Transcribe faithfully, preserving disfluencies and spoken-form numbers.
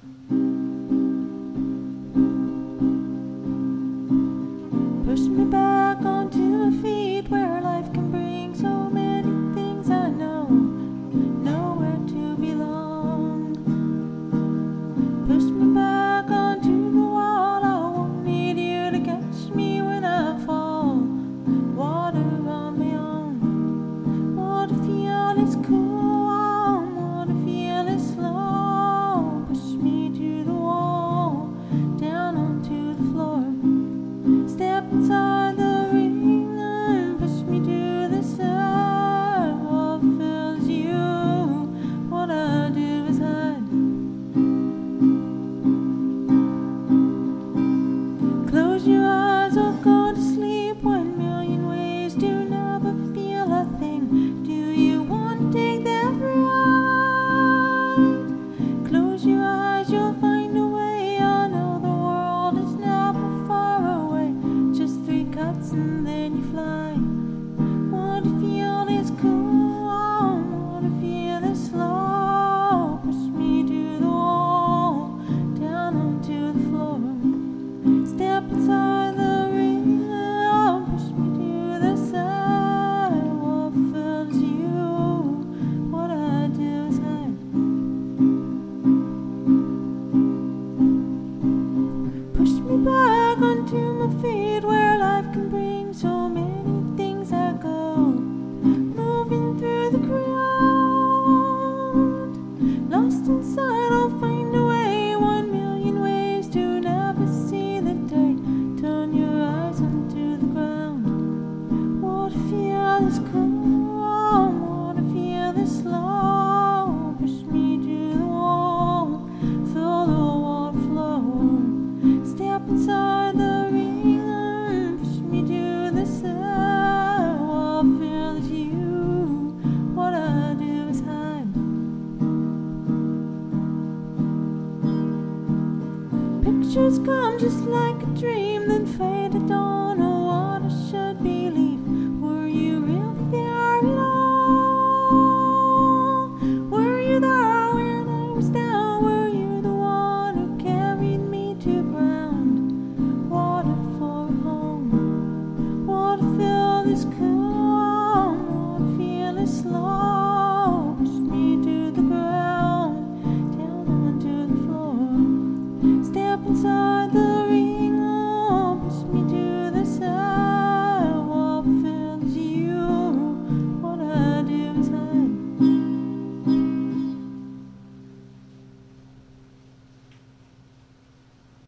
Push me back onto my feet where life can bring so many things I know, nowhere to belong. Push me back onto the wall, I won't need you to catch me when I fall. Water on my own, wanna feel this cool, wanna feel this slow. Push me to the wall, down onto the floor. Step inside the ring and push me to the side. What fills you? What I do is hide. Close your eyes or go to sleep. One million ways to never feel a thing. Do you want to take that ride? Close your eyes, you'll find a way. I know the world is never far away. Just three cuts and then you fly. Want to feel this cool, want to feel this slow. Push me to the wall, down onto the floor. Step inside the ring, oh, push me to the side. What fills you? What I do is hide. Push me back onto my feet where life can bring so many things I go, moving through the crowd. Lost inside, I'll find a way. One million ways to never see the day. Turn your eyes onto the ground. Wanna feel this cool, wanna feel this slow. Push me to the wall, feel the water flow. Step inside the ring, push me to the side. What fills you? What I do is hide. Pictures come just like a dream, then fade to dawn.